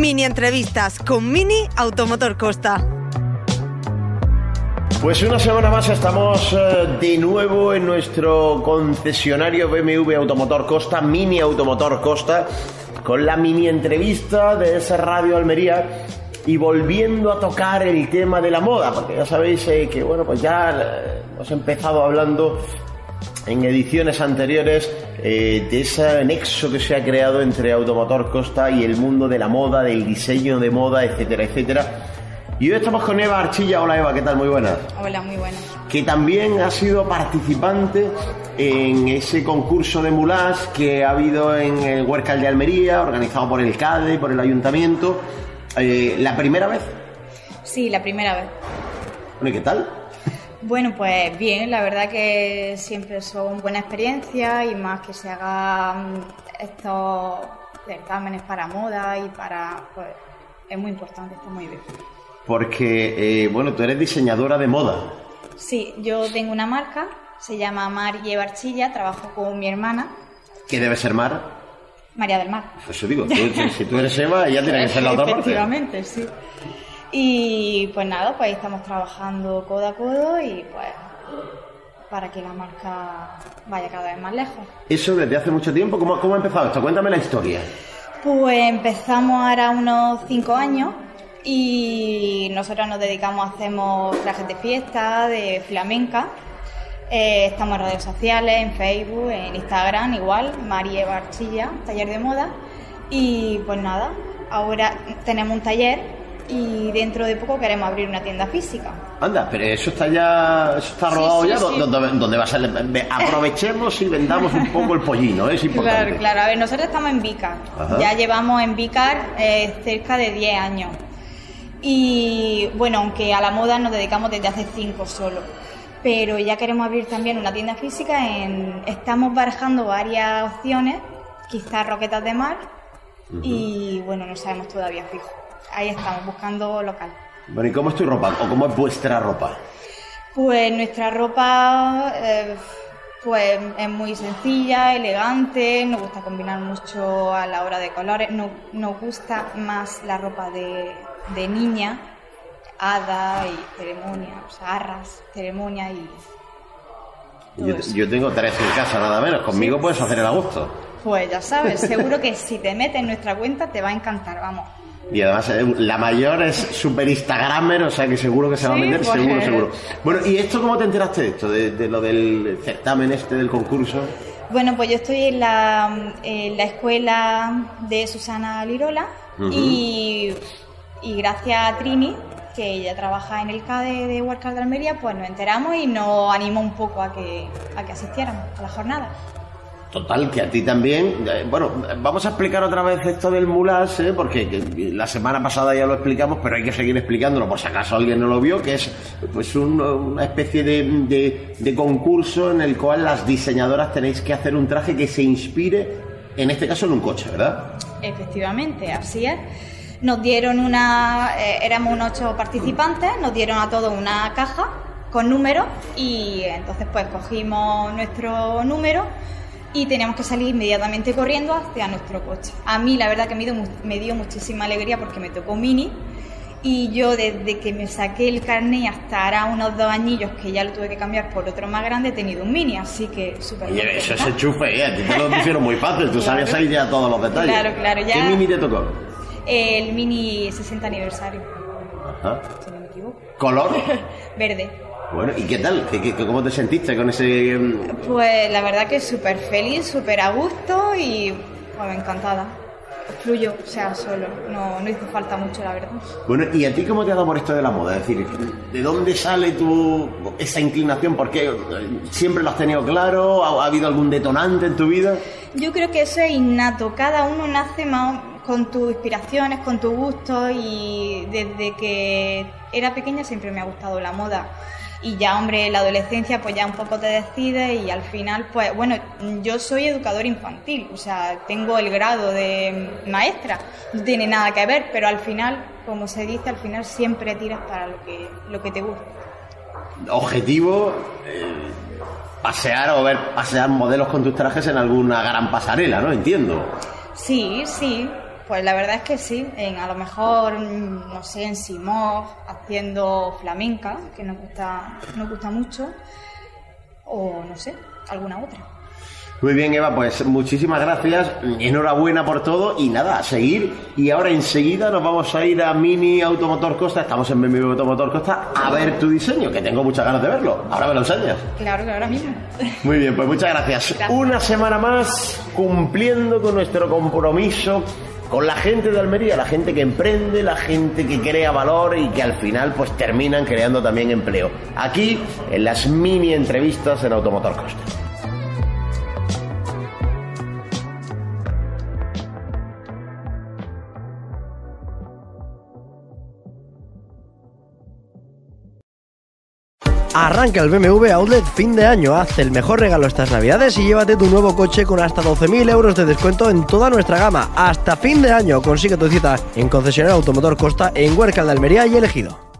Mini entrevistas con Mini Automotor Costa. Pues una semana más estamos de nuevo en nuestro concesionario BMW Automotor Costa, Mini Automotor Costa, con la mini entrevista de esa Radio Almería y volviendo a tocar el tema de la moda, porque ya sabéis que bueno, pues ya hemos empezado hablando en ediciones anteriores de ese nexo que se ha creado entre Automotor Costa y el mundo de la moda, del diseño de moda, etcétera, etcétera. Y hoy estamos con Eva Archilla. Hola Eva, ¿qué tal? Muy buenas. Hola, muy buenas. Que también ha sido participante en ese concurso de mulás que ha habido en el Huércal de Almería, organizado por el CADE, por el Ayuntamiento. ¿La primera vez? Sí, la primera vez. Bueno, ¿y qué tal? Bueno, pues bien, la verdad que siempre son buena experiencia y más que se hagan estos certámenes para moda y para... pues es muy importante, está muy bien. Porque, bueno, tú eres diseñadora de moda. Sí, yo tengo una marca, se llama Mar y Eva Archilla, trabajo con mi hermana. ¿Qué debe ser Mar? María del Mar. Pues eso digo, si tú eres Eva, ella tiene que ser la otra parte. Efectivamente, sí. Y pues nada, pues ahí estamos trabajando codo a codo y pues para que la marca vaya cada vez más lejos. ¿Eso desde hace mucho tiempo? ¿Cómo ha empezado esto? Cuéntame la historia. Pues empezamos ahora unos 5 años y nosotros nos dedicamos, hacemos trajes de fiesta, de flamenca. Estamos en redes sociales, en Facebook, en Instagram igual, María Eva Archilla, taller de moda. Y pues nada, ahora tenemos un taller y dentro de poco queremos abrir una tienda física. Anda, pero eso está ya, eso está rodado, sí, ya, sí. ¿Dónde va a ser? Aprovechemos y vendamos un poco el pollino, es importante. Claro, a ver, nosotros estamos en Vícar. Ajá. Ya llevamos en Vícar cerca de 10 años. Y bueno, aunque a la moda nos dedicamos desde hace 5 solo. Pero ya queremos abrir también una tienda física. Estamos barajando varias opciones, quizás Roquetas de Mar, y bueno, no sabemos todavía fijo. Ahí estamos, buscando local. Bueno, ¿y cómo es tu ropa? ¿O cómo es vuestra ropa? Pues nuestra ropa pues es muy sencilla, elegante, nos gusta combinar mucho a la hora de colores, nos gusta más la ropa de niña, hada y ceremonia, o sea, arras, ceremonia y... Yo tengo 3 en casa, nada menos. Conmigo ¿sí? Puedes hacer el agosto. Pues ya sabes, seguro que si te metes en nuestra cuenta te va a encantar, vamos. Y además la mayor es super instagramer, o sea que seguro que se va a meter, pues, seguro. Bueno, ¿y esto cómo te enteraste de esto, de lo del certamen del concurso? Bueno, pues yo estoy en la escuela de Susana Lirola y gracias a Trini, que ella trabaja en el CADE de Huércal de Almería, pues nos enteramos y nos animó un poco a que asistiéramos a la jornada. Total, que a ti también. Bueno, vamos a explicar otra vez esto del mulás, porque la semana pasada ya lo explicamos, pero hay que seguir explicándolo por si acaso alguien no lo vio, que es pues una especie de concurso en el cual las diseñadoras tenéis que hacer un traje que se inspire, en este caso, en un coche, ¿verdad? Efectivamente, así es. Nos dieron éramos unos 8 participantes, nos dieron a todos una caja con números y entonces pues cogimos nuestro número y teníamos que salir inmediatamente corriendo hacia nuestro coche. A mí la verdad que me dio muchísima alegría porque me tocó Mini y yo desde que me saqué el carné hasta ahora unos 2 añillos que ya lo tuve que cambiar por otro más grande, he tenido un Mini, así que súper bien. Oye, eso es enchufe, a ti te lo hicieron muy fácil, tú sabías ahí ya todos los detalles. Claro, ya. ¿Qué Mini te tocó? El Mini 60 aniversario. Ajá. Si no me equivoco. ¿Color? Verde. Bueno, ¿y qué tal? ¿Cómo te sentiste con ese...? Pues la verdad que súper feliz, súper a gusto y pues encantada. Fluyó, o sea, solo. No hizo falta mucho, la verdad. Bueno, ¿y a ti cómo te ha dado por esto de la moda? Es decir, ¿de dónde sale esa inclinación? ¿Por qué? ¿Siempre lo has tenido claro? ¿Ha habido algún detonante en tu vida? Yo creo que eso es innato. Cada uno nace más con tus inspiraciones, con tus gustos y desde que era pequeña siempre me ha gustado la moda. Y ya, hombre, en la adolescencia pues ya un poco te decides y al final, pues bueno, yo soy educador infantil, o sea, tengo el grado de maestra, no tiene nada que ver, pero al final, como se dice, al final siempre tiras para lo que te gusta. Objetivo, pasear modelos con tus trajes en alguna gran pasarela, ¿no? Entiendo. Sí, Pues la verdad es que sí, a lo mejor, no sé, en Simón, haciendo flamenca, que nos gusta mucho, o no sé, alguna otra. Muy bien, Eva, pues muchísimas gracias, enhorabuena por todo y nada, a seguir. Y ahora enseguida nos vamos a ir a Mini Automotor Costa, estamos en BMW Automotor Costa, a ver tu diseño, que tengo muchas ganas de verlo. Ahora me lo enseñas. Claro que ahora mismo. Muy bien, pues muchas gracias. Una semana más cumpliendo con nuestro compromiso con la gente de Almería, la gente que emprende, la gente que crea valor y que al final pues terminan creando también empleo. Aquí en las mini entrevistas en Automotor Costa. Arranca el BMW Outlet fin de año, haz el mejor regalo estas navidades y llévate tu nuevo coche con hasta 12.000 euros de descuento en toda nuestra gama. Hasta fin de año consigue tu cita en concesionario Automotor Costa en Huércal de Almería y Elegido.